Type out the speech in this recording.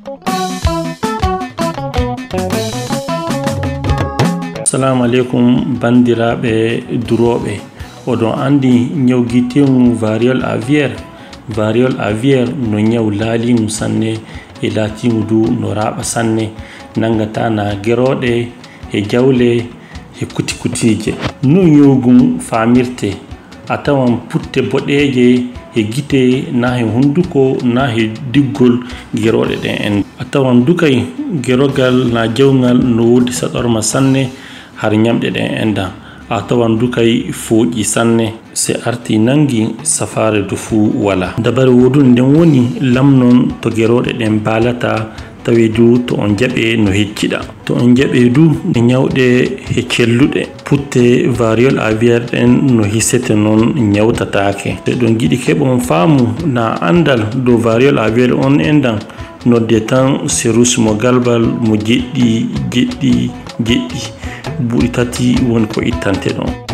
Assalamu alaikum bandiraɓe duroɓe. Oɗon andi ñawgitemu variole aviaire. Variole aviaire no ñaw laalimu sanne e laatimu du no raɓa sanne, nangata na geroɗe e jawle e kutikutije. No ñawgum famirte, a tawan putte boɗeje e gite na he hunduko na he diggol geroɗe ɗen en. A tawan dukay gerogal na jawgal no wodi saɗorma sanne har ñamɗe ɗen enda. A tawan dukay fooƴi sanne se arti nangi safare du fu wala. Dabare wodude nden woni lamnon to geroɗe ɗen balata tawi du to on jaɓe no hecciɗa. To on jaɓe du e ñawɗe e celluɗe, putte variole aviaire ɗen no hisete non ñawtatake. Se ɗon giɗi keɓon faamu na andal dow variole aviaire on endan, nodde tan serus mo galbal mo jeɗɗi buuɗi tati woni ko ittante ɗon.